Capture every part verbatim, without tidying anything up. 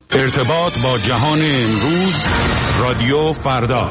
ارتباط با جهان امروز، رادیو فردا.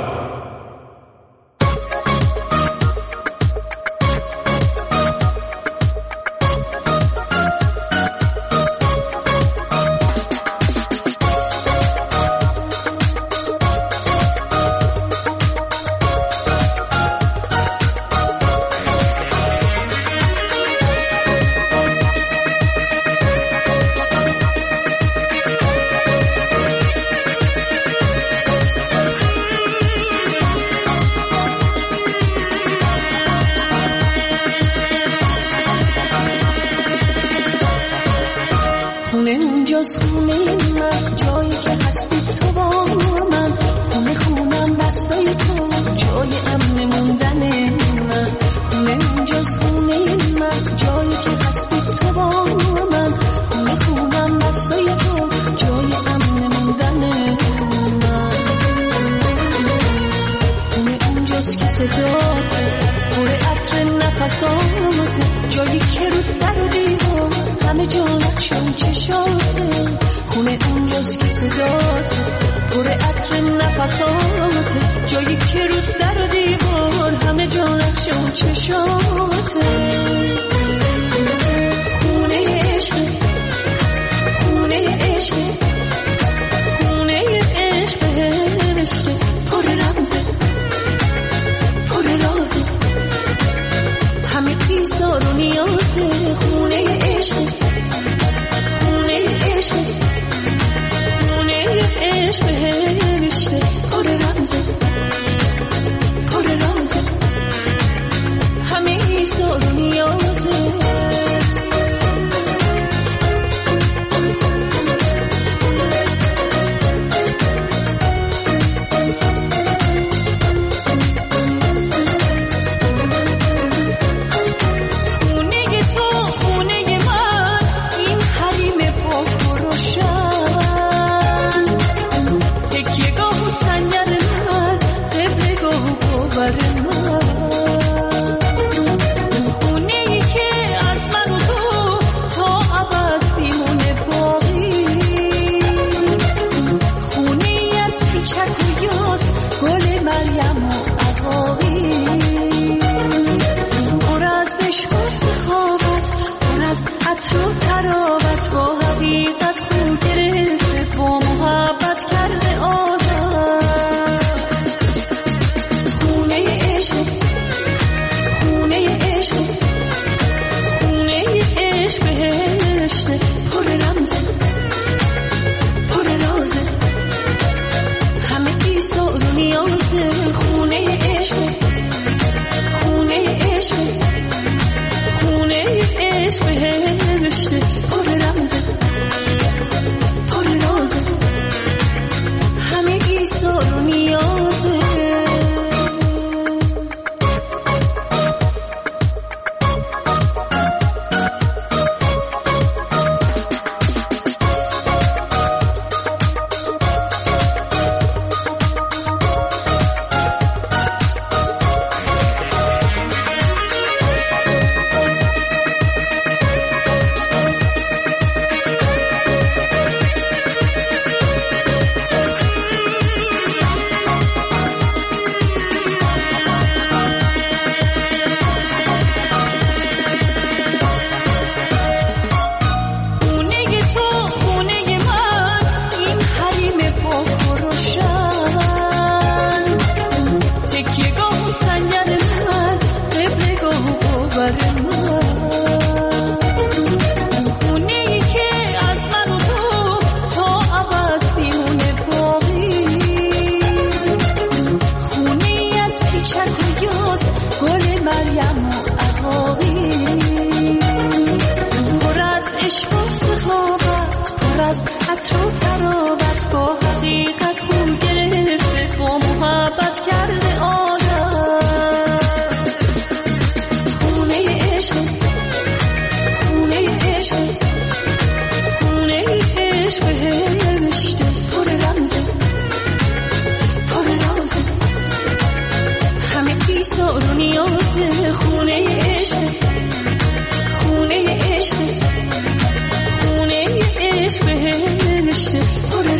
خونه عشق بهشت خونه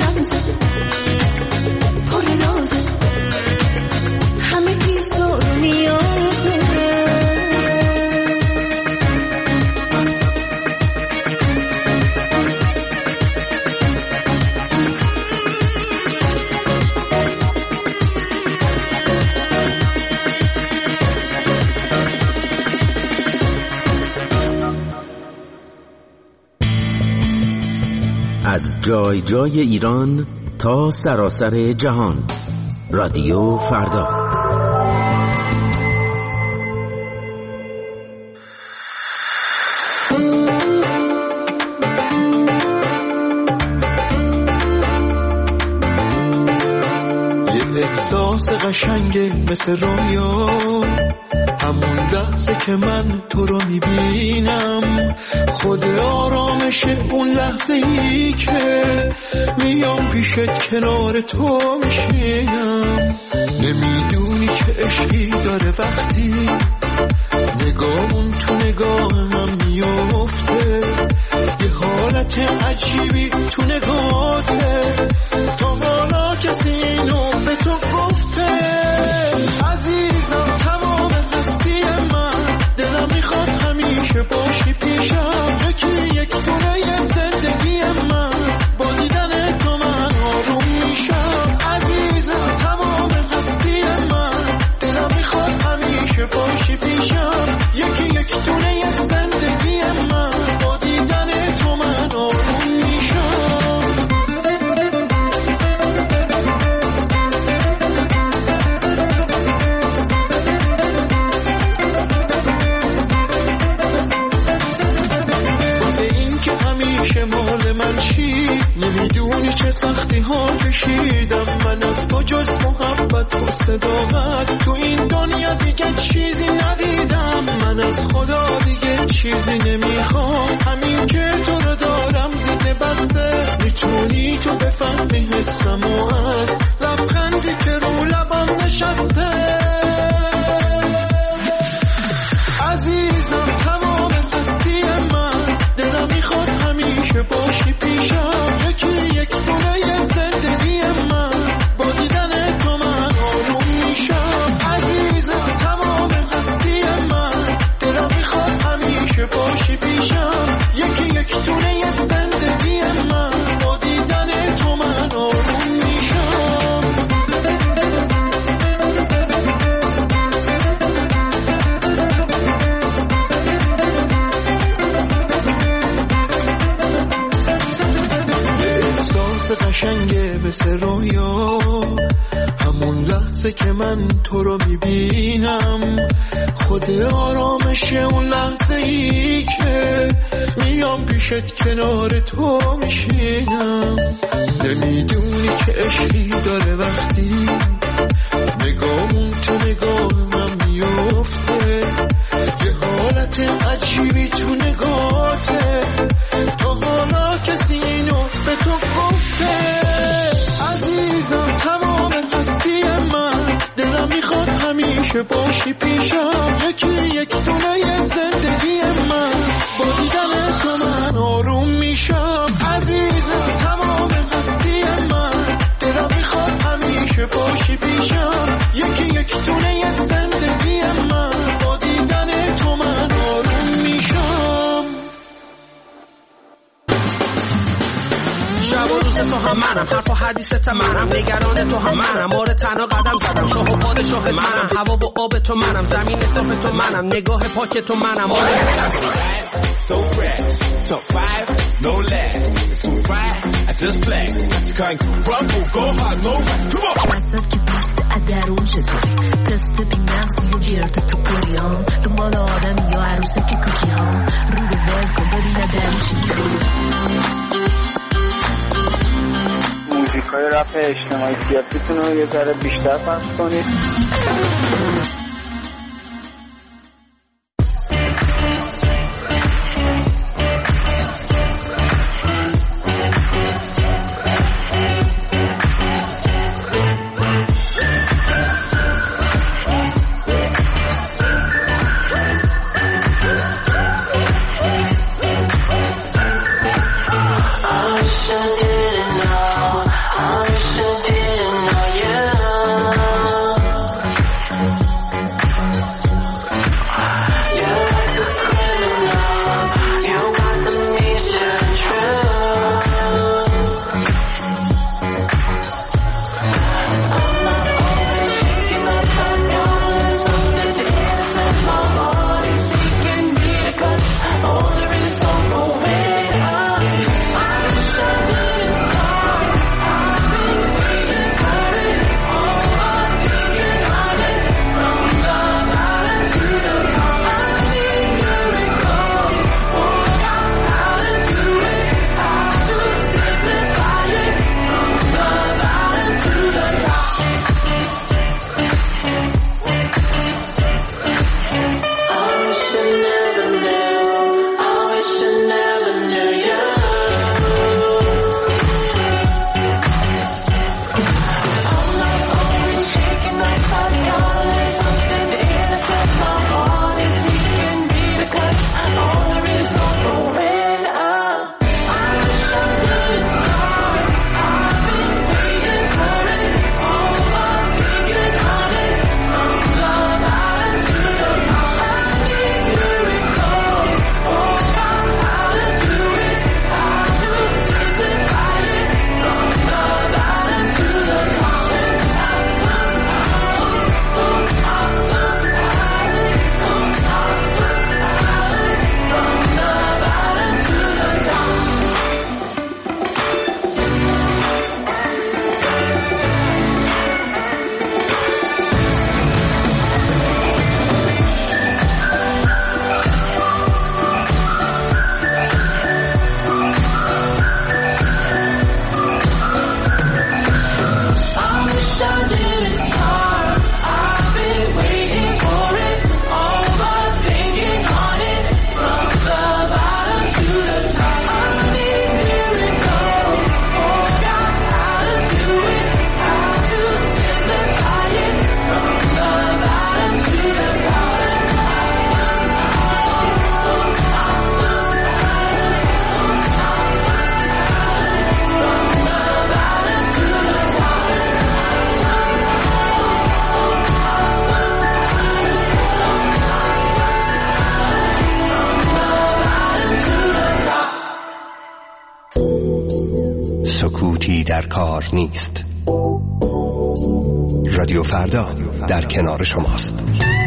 از جای جای ایران تا سراسر جهان. رادیو فردا. یه احساس قشنگه مثل رویا، همون لحظه که من تو رو میبینم، خود آرامشه اون لحظه ای که میام پیشت کنار تو میشینم. نمیدونی که عشقی داره وقتی نگاهمون تو نگاه هم میفته، یه حالت عجیبی تو نگاهته، تا حالا کسی اینو به تو گفته. عزیزم تمام هستی من، دلم میخواد همیشه باشی پیشم، یکی یک دونه زندگی من، با دیدن تو من آروم میشم. عزیزم تمام هستی من، دلم میخواد همیشه باشی پیشم، یکی یک دونه زندگی من، با دیدن تو من آروم میشم. من چی نمیدونی چه سختی ها کشیدم من از تو، جز محبت و صداقت تو این دنیا دیگه چیزی ندیدم. من از خدا دیگه چیزی نمیخوام، همین که تو رو دارم دیگه بسته. میتونی تو بفهمی حسم و از لبخندی که رو لبم نشسته. عزیزم تمام هستی من، دلم میخواد همیشه باشی پیشم، یکی یک دونه زندگی من، با دیدن تو من آروم میشم. عزیزم تمام هستی من، دلم میخواد همیشه باشی پیشم، یکی یک دونه زندگی من، با دیدن تو من آروم میشم. قشنگه مثل رویا، همون لحظه که من تو رو میبینم، خود آرامشه اون لحظه ای که میام پیشت کنار تو میشینم. نمیدونی که عشقی داره وقتی نگاهمون تو نگاه من میفته، یه حالت عجیبی تو نگاهته، تا حالا کسی اینو به تو گفته. عزیزم تمام هستی من، دلم میخواد همیشه باشی پیشم، یکی یک دونه زندگی من، با دیدن تو من آروم میشم. عزیزم تمام هستی من، دلم میخواد همیشه باشی پیشم، یکی یک دونه زندگی من، با دیدن تو من آروم میشم. شب و روز تو هم منم، حرف و حدیثت منم، نگران تو هم منم، آره تنها قدم زدم، شاه و پادشاه منم، هوا و آب تو منم، زمین صاف تو منم، نگاه پاک تو منم، آره so fresh, top five, no less, too bright, I just flex, let's kind rumble, go hard, no rest, come on. وسط که بیست ادرون چطوری تست بی مغزی و گرد تو پریام، دنبال آدم یا عروسه که کوکی ها، رو به ول کن ببینه درشی موزیک های رپ اجتماعی سیاسیتون رو یه ذره بیشتر پخش کنید. سکوتی در کار نیست. رادیو فردا در کنار شماست.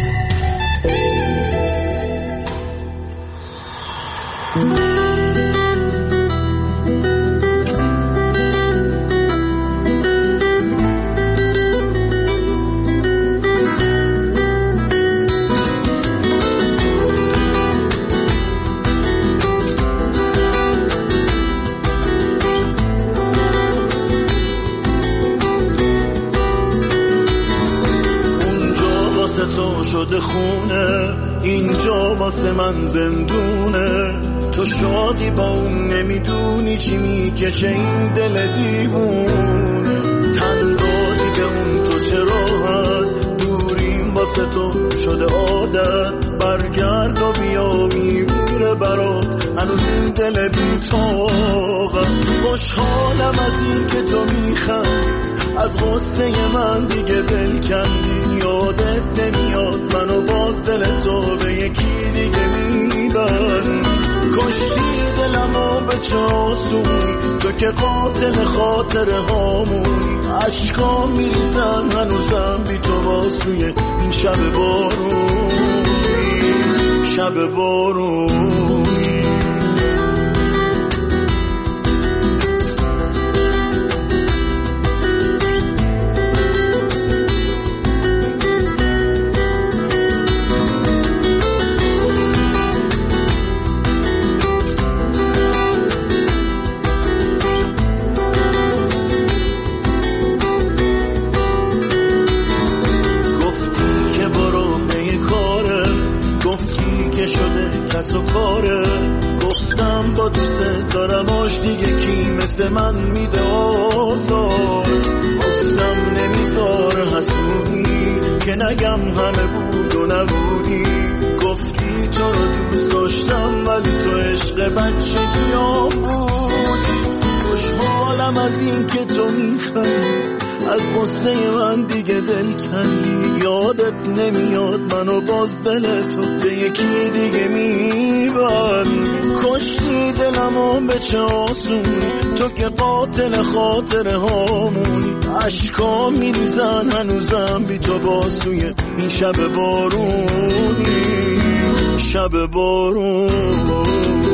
شده خونه، اینجا واسه من زندونه. تو شادی با اون نمیدونی چی میکشه این دل دیوونه. تن دادی به اون تو چرا هست، دوریم واسه تو شده عادت. برگرد و بیا میمیره برات هنوز این دل بی‌طاقت. خوشحالم از این که تو میخند، از غصه من دیگه دل کندی. یادت نمیاد منو باز دل تو به یکی دیگه میبند. کشتی دلمو به چه آسونی، تو که قاتل خاطر هامونی. عشقام میریزن هنوزم بی تو باز توی این شب بارونی، شب بارونی. گفتم با دوست دارم آش دیگه کی مثل من میده آزار. گفتم نمیذار حسودی که نگم همه بود و نبودی. گفتی تو رو دوست داشتم ولی تو عشق بچگیام بودی. خوشحالم از این که تو میخندی، از قصه من دیگه دل کندی. یادت نمیاد منو باز دل تو به یکی دیگه میبند. کشتی دلمو به چه آسونی، تو که قاتل خاطر هامونی. عشقام میریزن هنوزم بی تو باز توی این شب بارونی، شب بارونی.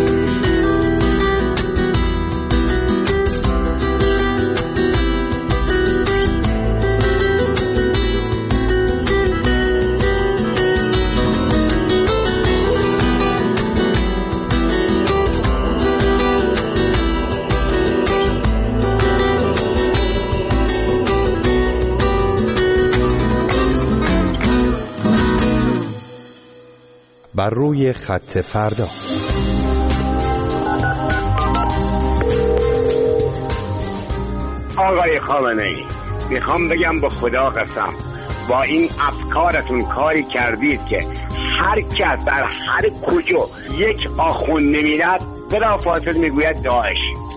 بر روی خط فردا. آقای خامنه‌ای، میخوام بگم با خدا قسم با این افکارتون کاری کردید که هر کس در هر کجا یک آخوند نمیرد بلافاصله میگوید داعش.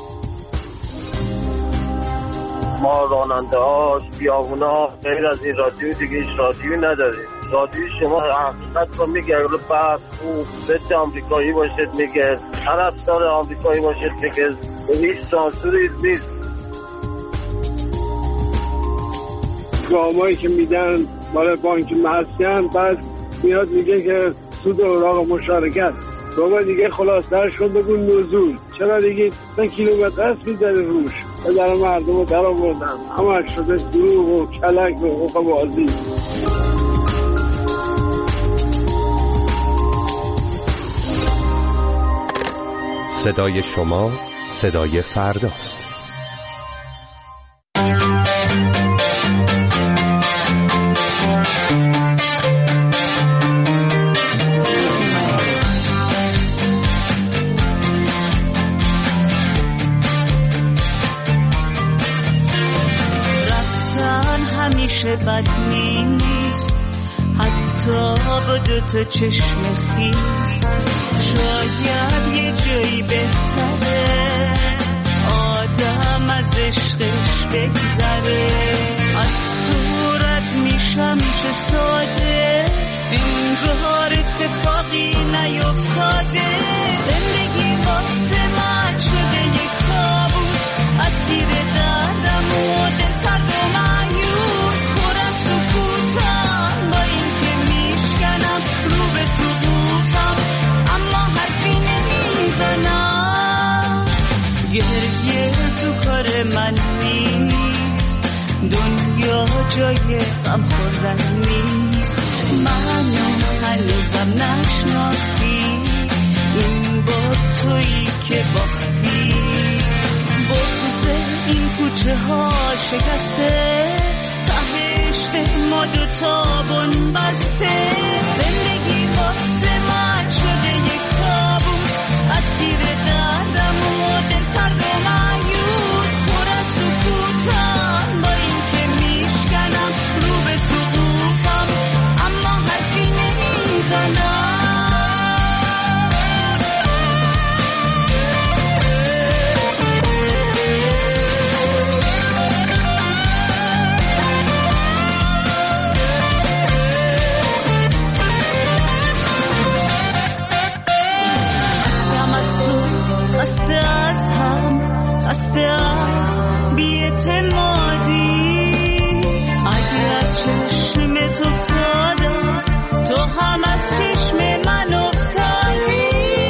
ما راننده ها بیابونا غیر از این رادیو دیگه هیچ رادیویی نداریم. رادیو شما حقیقت رو میگه، رو بحث خوب ضد آمریکایی باشید میگه، طرفدار آمریکایی باشید میگه، هیچ سانسوری نیست. گامایی که میدن برای بانک محسن بعد میاد میگه که سود اوراق مشارکت. بابا دیگه خلاصترش کن بگو نزول. چرا دیگه سه کیلومتر است میزنه روش به در مردم رو در آوردن. همه شده دروغ و کلک و حقوق بازی. صدای شما صدای فرداست. رفتن همیشه بد نیست، حتی با دوتا چشم خیس. شاید یه جایی بهتره آدم از عشقش بگذره. از صورت میشم چه ساده، انگار اتفاقی نیفتاده. زندگی واسه من شده یک کابوس، از من نیست، دنیا جای غم خوردن نیست. منو هنوزم نشناختی، این با تویی که باختی. بغض این کوچه ها شکسته، ته عشق ما دوتا بن بسته. زندگی واسه من شده یک کابوس، اسیر دردم و دل سرد و مایوس. پر از سکوتم با این که میشکنم رو به سقوطم، اما حرفی نمیزنم. خسته از هم، خسته از بی‌اعتمادی. اگه از چشمت افتادم، تو هم از چشم من افتادی.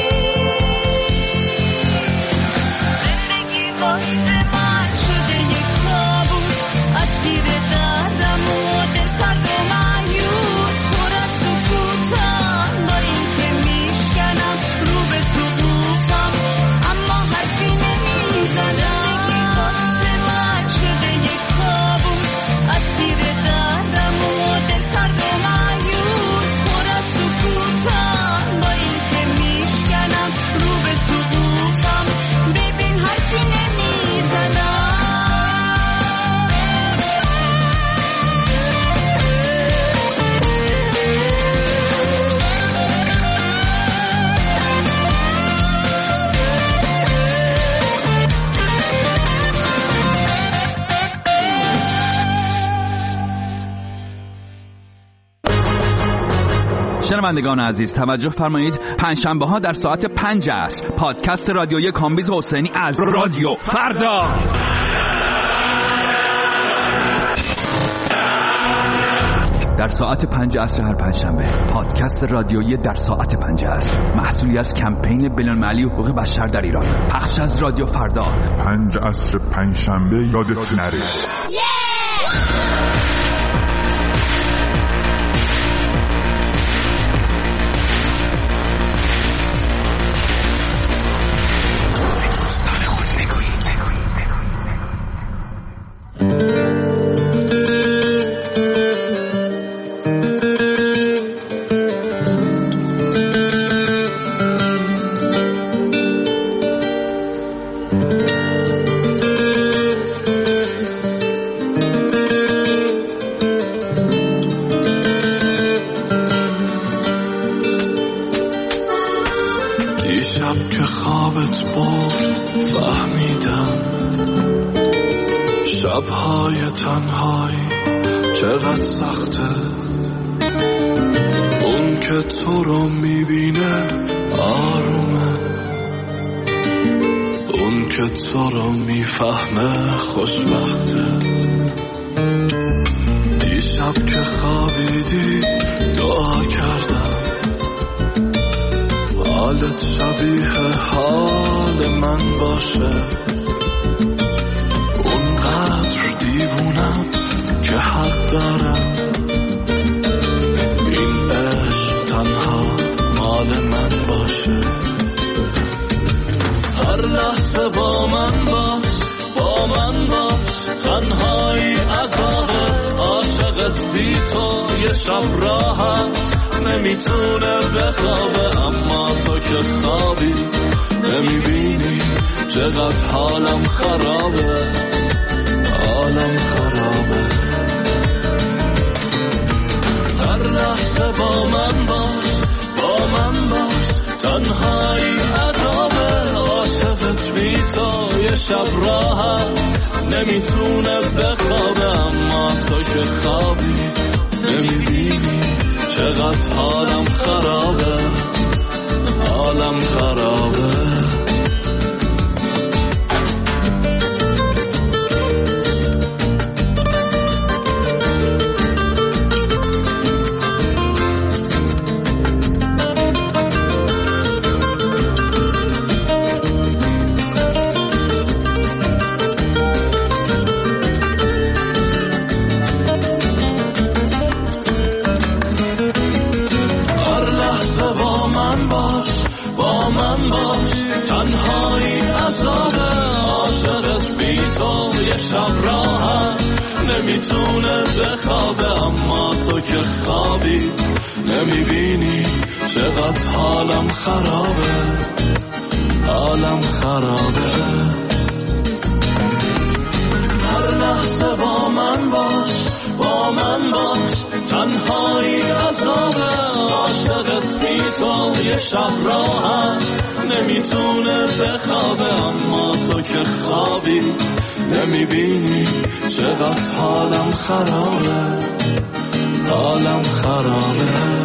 زندگی واسه من شده یک کابوس، اسیر دردم و دل سرد و مایوس. پر از سکوتم با این که میشکنم رو به سقوطم، اما حرفی نمیزنم. واسه من شده یک کابوس، اسیر دردم و دل سرد و مایوس. پر از سکوتم با این که میشکنم رو به سقوطم، ببین حرفی نمیزنم. شنوندگان عزیز توجه فرمایید، پنجشنبه ها در ساعت پنج عصر پادکست رادیویی کامبیز حسینی از رادیو فردا در ساعت پنج عصر هر پنجشنبه. پادکست رادیویی در ساعت پنج عصر محصولی از کمپین بین‌المللی حقوق بشر در ایران، پخش از رادیو فردا. پنج عصر پنجشنبه یادت نره. دیشب که خوابت برد فهمیدم شبهای تنهایی چقدر سخته. اون که تو رو میبینه آرومه، اون که تو رو میفهمه خوشبخته. دیشب که خوابیدی دعا کردم حالت شبیه حال من باشه. اونقدر دیوونم که حق دارم این عشق تنها مال من باشه. هر لحظه با من باش، با من باش، تنهایی عذابه. عاشقت بی تو یه شب راحت نمیتونه بخوابه، اما تو که خوابی نمیبینی چقدر حالم خرابه، حالم خرابه. هر لحظه با من باش، با من باش، تنهایی عذابه. عاشقت بی تو یه شب راحت نمیتونه بخوابه، اما تو که خوابی نمیبینی چقدر حالم خرابه، حالم خرابه. عاشقت بی تو یه شب راحت نمیتونه بخوابه، اما تو که خوابی نمیبینی چقدر حالم خرابه، حالم خرابه. هر لحظه با من باش، با من باش، تنهایی عذابه. عاشقت بی تو یه شب راحت نمیتونه بخوابه، اما تو که خوابی نمیبینی چقدر حالم خرابه، حالم خرابه.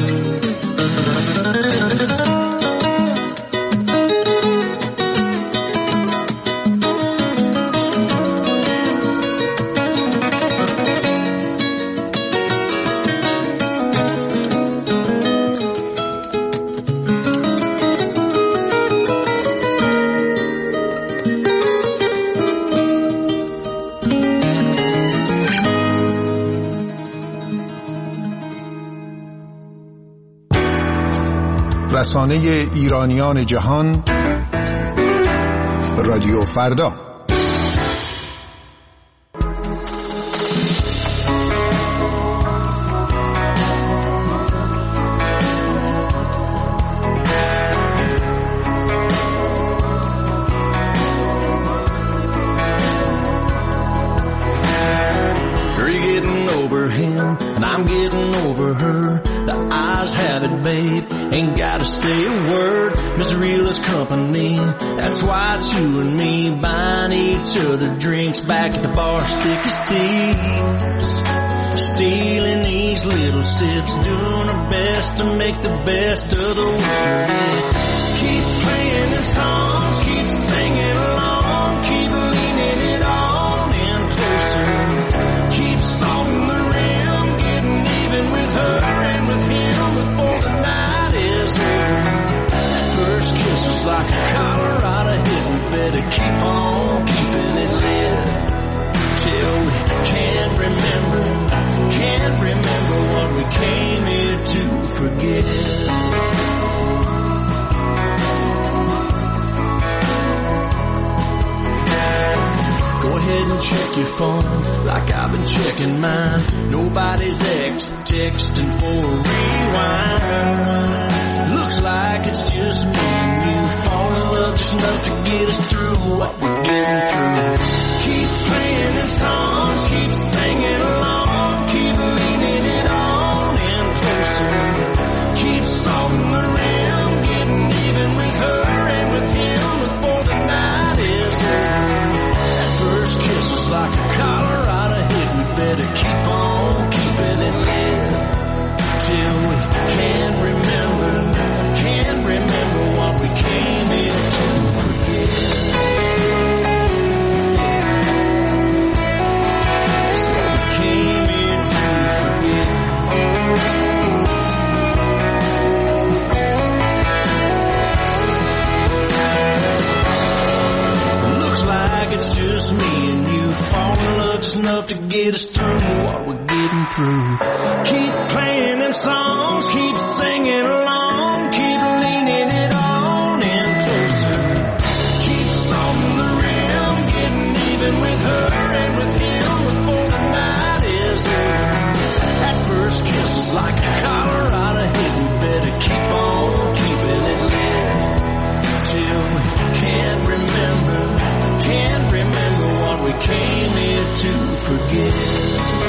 رسانه ایرانیان جهان، رادیو فردا. I'm getting over her. The eyes have it, babe. Ain't gotta say a word. Mister Realist Company. That's why it's you and me buying each other drinks back at the bar, thick as thieves. Stealing these little sips, doing our best to make the best of the worst of it. Keep playing the songs, keep singing along, keep leaning it on in closer. Keep salting the rim, getting even with her and with him before the night is over. That first kiss is like a Colorado hit. We better keep on keeping it lit till we can't remember, can't remember what we came here to forget. Go ahead and check your phone like I've been checking mine. Nobody's ex texting for a rewind. Looks like it's just me and you fall in love just enough to get us through what we're getting through. Keep playing them songs, keep singing along, keep leaning it on in closer. Keep salting the rim, getting even with her and with him before the night is over. First kiss is like a Colorado hit. We better keep on keeping it lit till we can't remember, can't remember what we came here to forget. That's what we came here to forget. Looks like it's just me and you fall in love just enough to get us through what we're getting through. Keep playing them songs, keep singing along, keep leaning it on in closer. Keep salting the rim, getting even with her and with him before the night is over. That first kiss is like a Colorado hit. We better keep on keeping it lit till we can't remember, can't remember what we came here to forget.